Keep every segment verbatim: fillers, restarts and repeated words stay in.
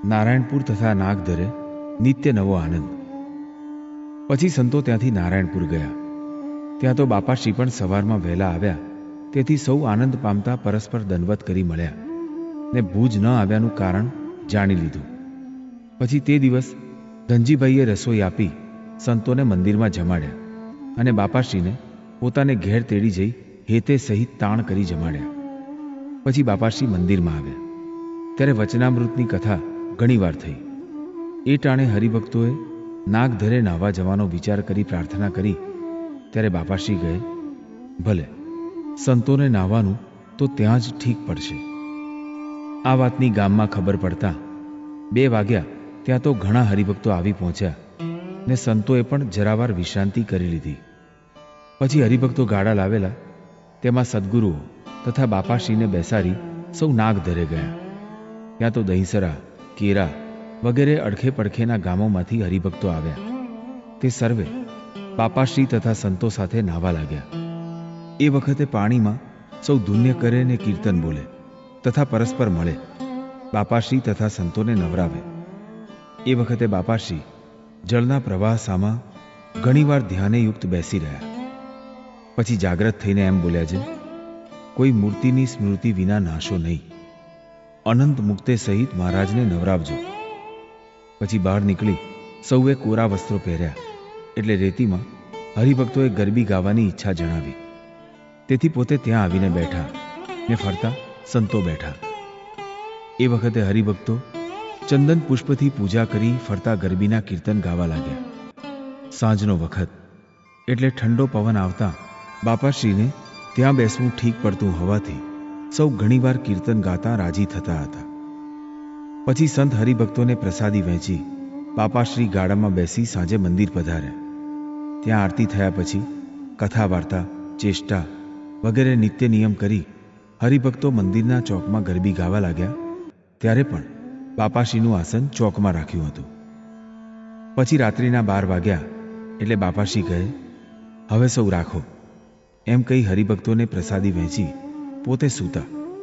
નારાયણપુર તથા નાગધરે નિત્ય નવો આનંદ. પછી સંતો ત્યાંથી નારાયણપુર ગયા. ત્યાં તો બાપાશ્રી પણ સવારમાં વહેલા આવ્યા, તેથી સૌ આનંદ પામતા પરસ્પર દંડવત કરી મળ્યા ને ભુજ ન આવ્યાનું કારણ જાણી લીધું. પછી તે દિવસ ધનજીભાઈએ રસોઈ આપી સંતોને મંદિરમાં જમાડ્યા અને બાપાશ્રીને પોતાને ઘેર તેડી જઈ હેતે સહિત તાણ કરી જમાડ્યા. પછી બાપાશ્રી મંદિરમાં આવ્યા ત્યારે વચનામૃતની કથા ઘણીવાર થઈ. એ ટાણે હરિભક્તોએ નાગધરે નાહવા જવાનો વિચાર કરી પ્રાર્થના કરી ત્યારે બાપાશ્રી કહે, ભલે, સંતોને નાહવાનું તો ત્યાં જ ઠીક પડશે. આ વાતની ગામમાં ખબર પડતા બે વાગ્યા ત્યાં તો ઘણા હરિભક્તો આવી પહોંચ્યા ને સંતોએ પણ જરાવાર વિશ્રાંતિ કરી લીધી. પછી હરિભક્તો ગાડા લાવેલા તેમાં સદગુરુઓ તથા બાપાશ્રીને બેસાડી સૌ નાગધરે ગયા. ત્યાં તો દહીંસરા, કેરા વગેરે અડખે પડખેના ગામોમાંથી હરિભક્તો આવ્યા. તે સર્વે બાપાશ્રી તથા સંતો સાથે નાહવા લાગ્યા. એ વખતે પાણીમાં સૌ ધુન્ય કરે ને કીર્તન બોલે તથા પરસ્પર મળે, બાપાશ્રી તથા સંતોને નવરાવે. એ વખતે બાપાશ્રી જળના પ્રવાહ સામા ઘણીવાર ધ્યાને યુક્ત બેસી રહ્યા. પછી જાગ્રત થઈને એમ બોલ્યા છે, કોઈ મૂર્તિની સ્મૃતિ વિના નાશો નહીં. અનંત મુક્તે સહિત મહારાજને નવરાવજો. પછી બહાર નીકળી સૌએ કોરા વસ્ત્રો પહેર્યા એટલે રેતીમાં હરિભક્તોએ ગરબી ગાવાની ઈચ્છા જણાવી. તેથી પોતે ત્યાં આવીને બેઠા ને ફરતા સંતો બેઠા. એ વખતે હરિભક્તો ચંદન પુષ્પથી પૂજા કરી ફરતા ગરબીના કીર્તન ગાવા લાગ્યા. સાંજનો વખત એટલે ઠંડો પવન આવતા બાપાશ્રીને ત્યાં બેસવું ઠીક પડતું હોવાથી સૌ ઘણીવાર કીર્તન ગાતા રાજી થતા હતા. પછી સંત હરિભક્તોને પ્રસાદી વહેંચી બાપાશ્રી ગાડામાં બેસી સાંજે મંદિર પધાર્યા. ત્યાં આરતી થયા પછી કથા વાર્તા, ચેષ્ટા વગેરે નિત્ય નિયમ કરી હરિભક્તો મંદિરના ચોકમાં ગરબી ગાવા લાગ્યા. ત્યારે પણ બાપાશ્રીનું આસન ચોકમાં રાખ્યું હતું. પછી રાત્રિના બાર વાગ્યા એટલે બાપાશ્રી કહે, હવે સૌ રાખો. એમ કહી હરિભક્તોને પ્રસાદી વહેંચી પોતે સૂતા.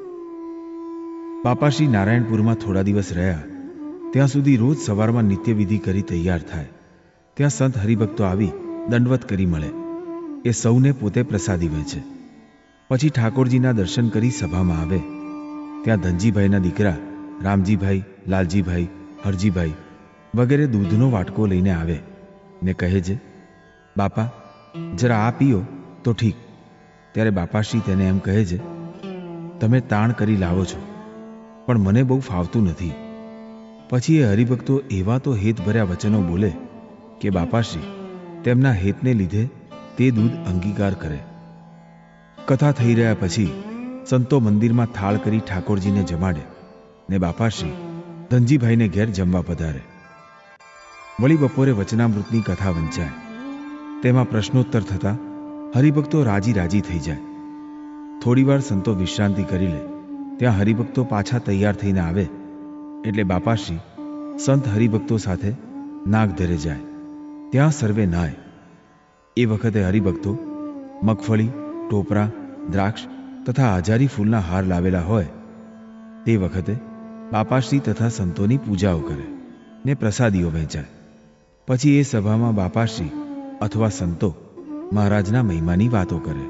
બાપાશ્રી નારાયણપુરમાં થોડા દિવસ રહ્યા. ત્યાં સુધી રોજ સવારમાં નિત્યવિધિ કરી તૈયાર થાય. ત્યાં સંત હરિભક્તો આવી દંડવત કરી મળે. એ સૌને પોતે પ્રસાદી વહેંચે. પછી ઠાકોરજીના દર્શન કરી સભામાં આવે. ત્યાં ધનજીભાઈના દીકરા રામજીભાઈ, લાલજીભાઈ, હરજીભાઈ વગેરે દૂધનો વાટકો લઈને આવે ને કહે છે, બાપા જરા આ પીઓ તો ઠીક. ત્યારે બાપાશ્રી તેને એમ કહે છે, તમે તાણ કરી લાવો છો પણ મને બહુ ફાવતું નથી. પછી એ હરિભક્તો એવા તો હેતભર્યા વચનો બોલે કે બાપાશ્રી તેમના હેતને લીધે તે દૂધ અંગીકાર કરે. કથા થઈ રહ્યા પછી સંતો મંદિરમાં થાળ કરી ઠાકોરજીને જમાડ્યા ને બાપાશ્રી ધનજીભાઈને ઘેર જમવા પધારે. વળી બપોરે વચનામૃતની કથા વંચાય. તેમાં પ્રશ્નોત્તર થતા હરિભક્તો રાજી રાજી થઈ જાય. થોડીવાર સંતો વિશ્રાંતિ કરી લે. ત્યાં હરિભક્તો પાછા તૈયાર થઈને આવે એટલે બાપાશ્રી સંત હરિભક્તો સાથે નાગધરે જાય. ત્યાં સર્વે નાય. એ વખતે હરિભક્તો મગફળી, ટોપરા, દ્રાક્ષ તથા હજારી ફૂલના હાર લાવેલા હોય. તે વખતે બાપાશ્રી તથા સંતોની પૂજાઓ કરે ને પ્રસાદીઓ વહેંચાય. પછી એ સભામાં બાપાશ્રી અથવા સંતો મહારાજના મહિમાની વાતો કરે.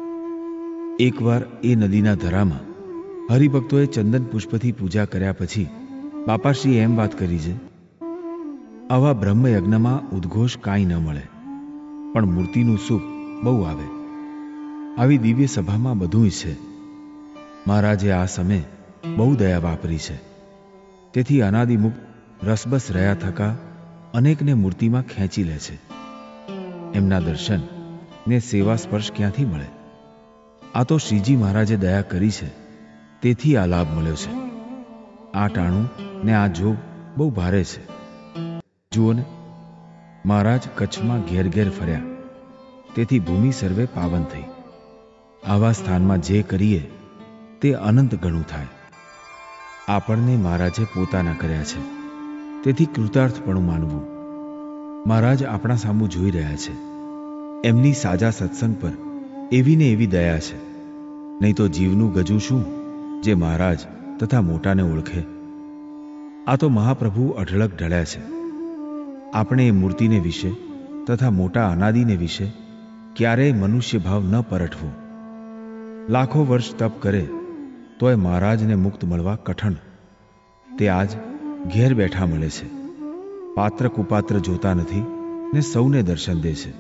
એકવાર એ નદીના ધરામાં હરિભક્તોએ ચંદન પુષ્પથી પૂજા કર્યા પછી બાપાશ્રીએ એમ વાત કરી છે, આવા બ્રહ્મયજ્ઞમાં ઉદ્ઘોષ કાંઈ ન મળે પણ મૂર્તિનું સુખ બહુ આવે. આવી દિવ્ય સભામાં બધું છે. મહારાજે આ સમયે બહુ દયા વાપરી છે. તેથી અનાદિમુક્ત રસબસ રહ્યા થકા અનેકને મૂર્તિમાં ખેંચી લે છે. એમના દર્શન ને સેવા સ્પર્શ ક્યાંથી મળે? આ તો શ્રીજી મહારાજે દયા કરી છે, તેથી આ લાભ મળ્યો છે. આ ટાણું ને આ જોગ બહુ ભારે છે. જુઓ ને, મહારાજ કચ્છમાં ઘેર ઘેર ફર્યા, તેથી ભૂમિ સર્વે પાવન થઈ. આવા સ્થાનમાં જે કરીએ તે અનંત ગણું થાય. આપણને મહારાજે પોતાના કર્યા છે, તેથી કૃતાર્થપણું માનવું. મહારાજ આપણા સામું જોઈ રહ્યા છે. એમની સાજા સત્સંગ પર એવી ને એવી દયા છે. નહીં તો જીવનું ગજું શું જે મહારાજ તથા મોટાને ઓળખે. આ તો મહાપ્રભુ અઢળક ઢળ્યા છે. આપણે એ મૂર્તિને વિશે તથા મોટા અનાદિને વિશે ક્યારેય મનુષ્ય ભાવ ન પરઠવો. લાખો વર્ષ તપ કરે તોય મહારાજને મુક્ત મળવા કઠણ. તે આજ ઘેર બેઠા મળે છે. પાત્ર કુપાત્ર જોતા નથી ને સૌને દર્શન દે છે.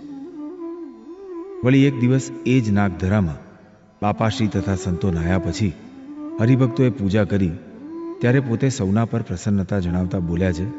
વળી એક દિવસ એ જ નાગધરામાં બાપાશ્રી તથા સંતો નાહ્યા પછી હરિભક્તોએ પૂજા કરી ત્યારે પોતે સૌના પર પ્રસન્નતા જણાવતા બોલ્યા છે,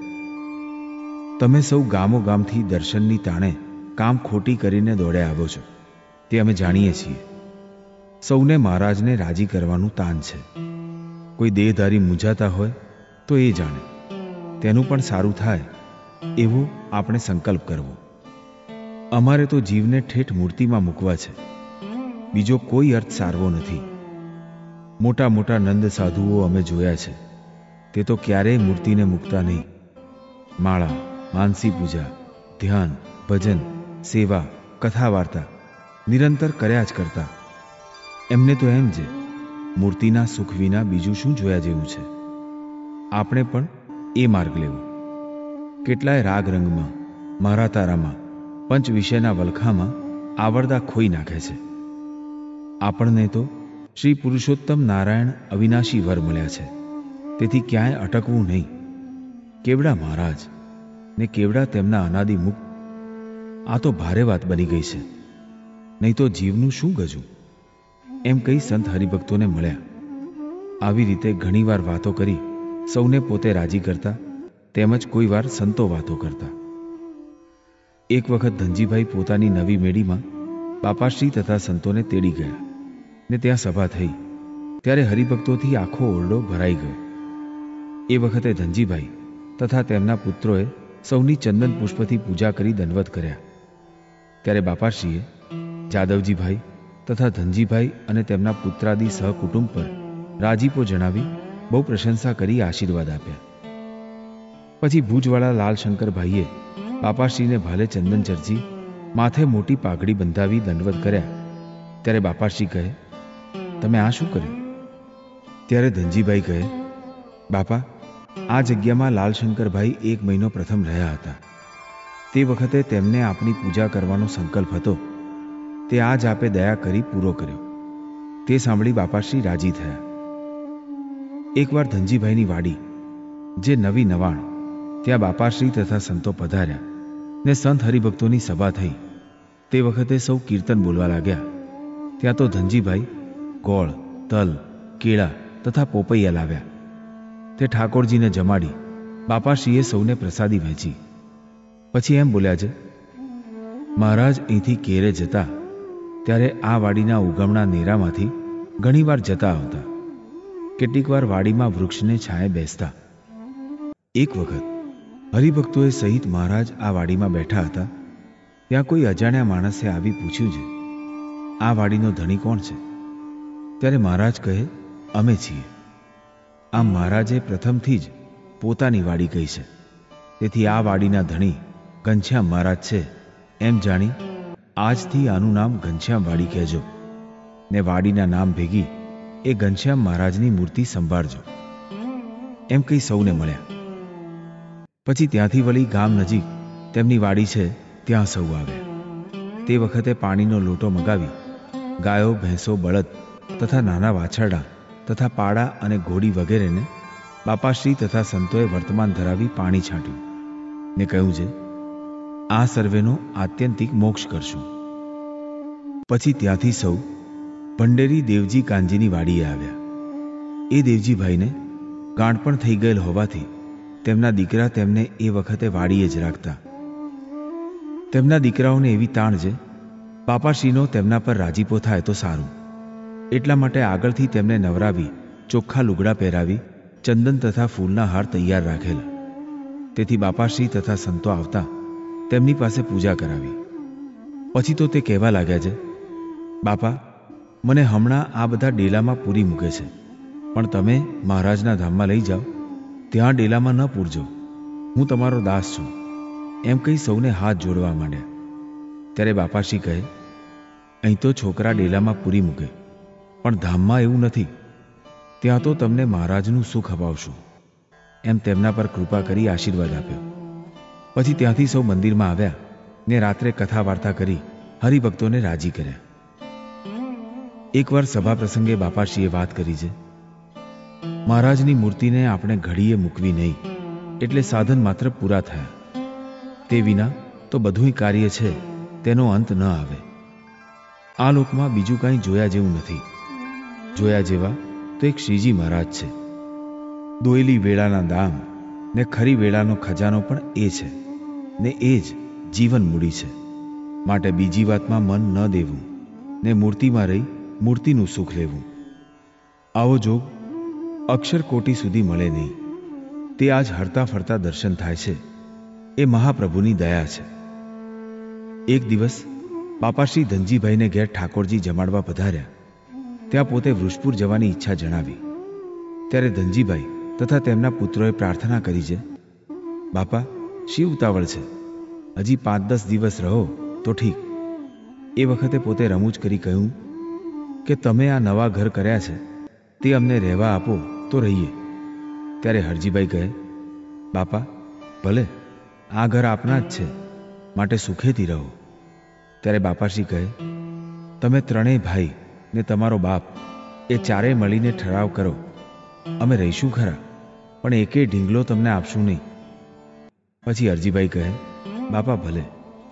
તમે સૌ ગામો ગામથી દર્શનની તાણે કામ ખોટી કરીને દોડ્યા આવો છો તે અમે જાણીએ છીએ. સૌને મહારાજને રાજી કરવાનું તાન છે. કોઈ દેહધારી મૂંઝાતા હોય તો એ જાણે, તેનું પણ સારું થાય એવો આપણે સંકલ્પ કરવો. અમારે તો જીવને ઠેઠ મૂર્તિમાં મૂકવા છે, બીજો કોઈ અર્થ સારવો નથી. મોટા મોટા નંદ સાધુઓ અમે જોયા છે, તે તો ક્યારેય મૂર્તિને મૂકતા નહીં. માળા, માનસી પૂજા, ધ્યાન, ભજન, સેવા, કથા વાર્તા નિરંતર કર્યા જ કરતા. એમને તો એમ છે મૂર્તિના સુખ વિના બીજું શું જોયા જેવું છે. આપણે પણ એ માર્ગ લેવો. કેટલાય રાગ રંગમાં, મારા તારામાં, પંચ વિષયના વલખામાં આવરદા ખોઈ નાખે છે. આપણને તો શ્રી પુરુષોત્તમ નારાયણ અવિનાશી વર મળ્યા છે, તેથી ક્યાંય અટકવું નહીં. કેવડા મહારાજ ને કેવડા તેમના અનાદિ મુક્ત. આ તો ભારે વાત બની ગઈ છે, નહીં તો જીવનું શું ગજું. એમ કહી સંત હરિભક્તોને મળ્યા. આવી રીતે ઘણીવાર વાતો કરી સૌને પોતે રાજી કરતા, તેમજ કોઈ વાર સંતો વાતો કરતા. એક વખત ધનજીભાઈ પોતાની નવી મેડીમાં બાપાશ્રી તથા સંતોને તેડી ગયા ને ત્યાં સભા થઈ ત્યારે હરિભક્તોથી આખો ઓરડો ભરાઈ ગયો. એ વખતે ધનજીભાઈ તથા તેમના પુત્રોએ સૌની ચંદન પુષ્પથી પૂજા કરી દંડવત કર્યા. ત્યારે બાપાશ્રીએ જાદવજીભાઈ તથા ધનજીભાઈ અને તેમના પુત્રાદિ સહકુટુંબ પર રાજીપો જણાવી બહુ પ્રશંસા કરી આશીર્વાદ આપ્યા. પછી ભુજવાળા લાલશંકરભાઈએ બાપાશ્રીને ભાલે ચંદન ચર્ચી માથે મોટી પાઘડી બંધાવી દંડવત કર્યા. ત્યારે બાપાશ્રી કહે, તમે આ શું કર્યું? ત્યારે ધનજીભાઈ કહે, બાપા, આ જગ્યામાં લાલશંકરભાઈ એક મહિનો પ્રથમ રહ્યા હતા. તે વખતે તેમને આપની પૂજા કરવાનો સંકલ્પ હતો, તે આજ આપે દયા કરી પૂરો કર્યો. તે સાંભળી બાપાશ્રી રાજી થયા. એકવાર ધનજીભાઈની વાડી, જે નવી નવાણ, ત્યાં બાપાશ્રી તથા સંતો પધાર્યા ને સંત હરિભક્તોની સભા થઈ. તે વખતે સૌ કીર્તન બોલવા લાગ્યા. ત્યાં તો ધનજીભાઈ ગોળ, તલ, કેળા તથા પોપૈયા લાવ્યા. તે ઠાકોરજીને જમાડી બાપાશ્રીએ સૌને પ્રસાદી વહેંચી. પછી એમ બોલ્યા છે, મહારાજ અહીંથી કેરે જતા ત્યારે આ વાડીના ઉગમણા નેરામાંથી ઘણીવાર જતા આવતા. કેટલીક વાર વાડીમાં વૃક્ષને છાંયે બેસતા. એક વખત હરિભક્તોએ સહિત મહારાજ આ વાડીમાં બેઠા હતા. ત્યાં કોઈ અજાણ્યા માણસે આવી પૂછ્યું છે, આ વાડીનો ધણી કોણ છે? ત્યારે મહારાજ કહે, અમે છીએ. આમ મહારાજે પ્રથમથી જ પોતાની વાડી કહી છે. તેથી આ વાડીના ધણી ઘનશ્યામ મહારાજ છે એમ જાણી આજથી આનું નામ ઘનશ્યામ વાડી કહેજો ને વાડીના નામ ભેગી એ ઘનશ્યામ મહારાજની મૂર્તિ સંભાળજો. એમ કહી સૌને મળ્યા. પછી ત્યાંથી વળી ગામ નજીક તેમની વાડી છે ત્યાં સૌ આવ્યા. તે વખતે પાણીનો લોટો મગાવી ગાયો, ભેંસો, બળદ તથા નાના વાછરડા તથા પાડા અને ઘોડી વગેરેને બાપાશ્રી તથા સંતોએ વર્તમાન ધરાવી પાણી છાંટ્યું ને કહ્યું છે, આ સર્વેનો આત્યંતિક મોક્ષ કરશું. પછી ત્યાંથી સૌ ભંડેરી દેવજી કાનજીની વાડીએ આવ્યા. એ દેવજીભાઈને ગાંઠપણ થઈ ગયેલ હોવાથી તેમના દીકરા તેમને એ વખતે વાડીએ જ રાખતા. તેમના દીકરાઓને એવી તાણ છે બાપાશ્રીનો તેમના પર રાજીપો થાય તો સારું. એટલા માટે આગળથી તેમને નવરાવી ચોખ્ખા લુગડા પહેરાવી ચંદન તથા ફૂલના હાર તૈયાર રાખેલા. તેથી બાપાશ્રી તથા સંતો આવતા તેમની પાસે પૂજા કરાવી. પછી તો તે કહેવા લાગ્યા છે, બાપા, મને હમણાં આ બધા ડેલામાં પૂરી મૂકે છે, પણ તમે મહારાજના ધામમાં લઈ જાઓ, ત્યાં ડેલામાં ન પૂરજો, હું તમારો દાસ છું. એમ કહી સૌને હાથ જોડવા માંડ્યા. ત્યારે બાપાશ્રી કહે, અહીં તો છોકરા ડેલામાં પૂરી મૂકે, પણ ધામમાં એવું નથી. ત્યાં તો તમને મહારાજનું સુખ અપાવશું. એમ તેમના પર કૃપા કરી આશીર્વાદ આપ્યો. પછી ત્યાંથી સૌ મંદિરમાં આવ્યા ને રાત્રે કથા વાર્તા કરી હરિભક્તોને રાજી કર્યા. એકવાર સભા પ્રસંગે બાપાશ્રીએ વાત કરી છે, મહારાજની મૂર્તિને આપણે ઘડીએ મૂકવી નહીં, એટલે સાધન માત્ર પૂરા થયા. તે વિના તો બધુંય કાર્ય છે તેનો અંત ન આવે. આ લોકમાં બીજું કાંઈ જોયા જેવું નથી. જોયા જેવા તો એક શ્રીજી મહારાજ છે. દોયેલી વેળાના દામ ને ખરી વેળાનો ખજાનો પણ એ છે ને એ જ જીવન મૂડી છે. માટે બીજી વાતમાં મન ન દેવું ને મૂર્તિમાં રહી મૂર્તિનું સુખ લેવું. આવો જોગ અક્ષર કોટી સુધી મળે નહીં. તે આજ હરતા ફરતા દર્શન થાય છે એ મહાપ્રભુની દયા છે. એક દિવસ બાપાશ્રી ધનજીભાઈને ઘેર ઠાકોરજી જમાડવા પધાર્યા. ત્યાં પોતે વૃષપુર જવાની ઈચ્છા જણાવી. ત્યારે ધનજીભાઈ તથા તેમના પુત્રોએ પ્રાર્થના કરી છે, બાપા શી ઉતાવળ છે, હજી પાંચ દસ દિવસ રહો તો ઠીક. એ વખતે પોતે રમૂજ કરી કહ્યું કે તમે આ નવા ઘર કર્યા છે તે અમને રહેવા આપો તો રહીએ. ત્યારે હરજીભાઈ કહે, બાપા ભલે, આ ઘર આપના જ છે, માટે સુખેથી રહો. ત્યારે બાપાશ્રી કહે, તમે ત્રણેય ભાઈ ને તમારો બાપ એ ચારેય મળીને ઠરાવ કરો, અમે રહીશું ખરા, પણ એકે ઢીંગલો તમને આપશું નહીં. પછી હરજીભાઈ કહે, બાપા ભલે,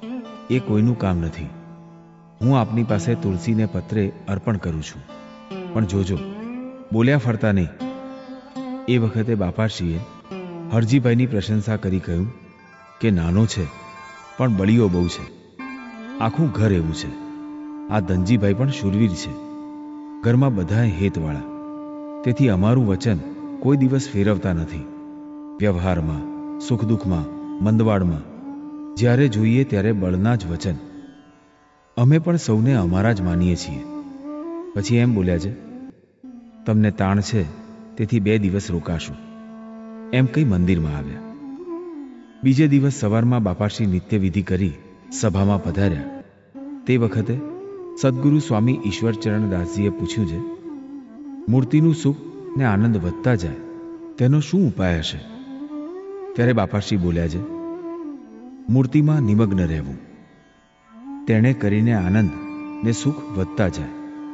એ કોઈનું કામ નથી. હું આપની પાસે તુલસીને પત્રે અર્પણ કરું છું, પણ જોજો બોલ્યા ફરતા નહીં. એ વખતે બાપાશ્રીએ હરજીભાઈની પ્રશંસા કરી કહ્યું કે નાનો છે પણ બળીઓ બહુ છે. આખું ઘર એવું છે. આ ધનજીભાઈ પણ શૂરવીર છે. ઘરમાં બધાએ હેતવાળા. તેથી અમારું વચન કોઈ દિવસ ફેરવતા નથી. વ્યવહારમાં, સુખ દુઃખમાં, મંદવાડમાં જ્યારે જોઈએ ત્યારે બળના જ વચન. અમે પણ સૌને અમારા જ માનીએ છીએ. પછી એમ બોલ્યા છે, તમને તાણ છે તેથી બે દિવસ રોકાશું. એમ કહી મંદિરમાં આવ્યા. બીજે દિવસ સવારમાં બાપાશ્રી નિત્યવિધિ કરી સભામાં પધાર્યા. તે વખતે સદગુરુ સ્વામી ઈશ્વરચરણદાસજીએ પૂછ્યું છે, મૂર્તિનું સુખ ને આનંદ વધતા જાય તેનો શું ઉપાય હશે? ત્યારે બાપાશ્રી બોલ્યા છે, મૂર્તિમાં નિમગ્ન રહેવું. તેણે કરીને આનંદ ને સુખ વધતા જાય.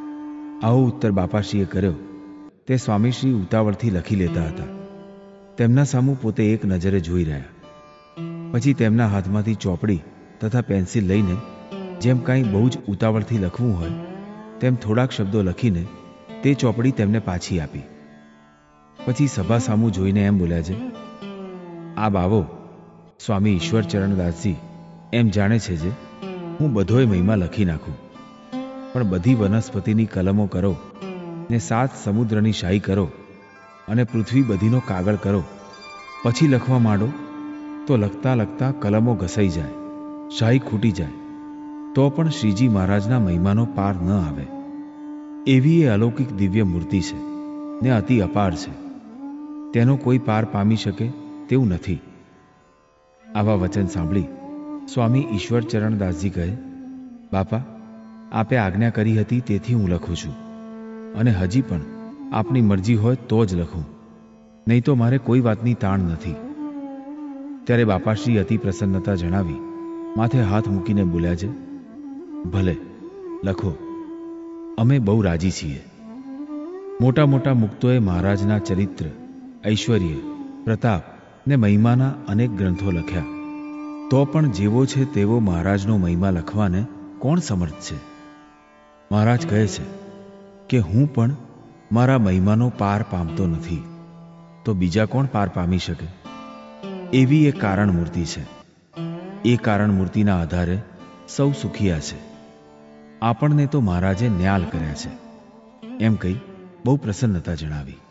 આવો ઉત્તર બાપાશ્રીએ કર્યો તે સ્વામીશ્રી ઉતાવળથી લખી લેતા હતા. તેમના સામું પોતે એક નજરે જોઈ રહ્યા. પછી તેમના હાથમાંથી ચોપડી તથા પેન્સિલ લઈને જેમ કાંઈ બહુ જ ઉતાવળથી લખવું હોય તેમ થોડાક શબ્દો લખીને તે ચોપડી તેમને પાછી આપી. પછી સભા સામું જોઈને એમ બોલ્યા છે, આ બાવો સ્વામી ઈશ્વરચરણદાસજી એમ જાણે છે જે હું બધોય મહિમા લખી નાખું, પણ બધી વનસ્પતિની કલમો કરો ને સાત સમુદ્રની શાહી કરો અને પૃથ્વી બધીનો કાગળ કરો, પછી લખવા માંડો તો લખતા લખતા કલમો ઘસાઈ જાય, શાહી ખૂટી જાય, તો પણ શ્રીજી મહારાજના મહિમાનો પાર ન આવે. એવી એ અલૌકિક દિવ્ય મૂર્તિ છે ને અતિ અપાર છે. તેનો કોઈ પાર પામી શકે તેવું નથી. આવા વચન સાંભળી સ્વામી ઈશ્વરચરણદાસજી કહે, બાપા આપે આજ્ઞા કરી હતી તેથી હું લખું છું, અને હજી પણ આપની મરજી હોય તો જ લખું, નહીં તો મારે કોઈ વાતની તાણ નથી. ત્યારે બાપાશ્રી અતિ પ્રસન્નતા જણાવી માથે હાથ મૂકીને બોલ્યા છે, ભલે લખો, અમે બહુ રાજી છીએ. મોટા મોટા મુક્તોએ મહારાજના ચરિત્ર, ઐશ્વર્ય, પ્રતાપ ને મહિમાના અનેક ગ્રંથો લખ્યા, તો પણ જેવો છે તેવો મહારાજનો મહિમા લખવાને કોણ સમર્થ છે? મહારાજ કહે છે કે હું પણ મારા મહિમાનો પાર પામતો નથી, તો બીજા કોણ પાર પામી શકે? એવી એક કારણ મૂર્તિ છે. એ કારણ મૂર્તિના આધારે સૌ સુખિયા છે. આપણને તો મહારાજે ન્યાલ કર્યા છે. એમ કહી બહુ પ્રસન્નતા જણાવી.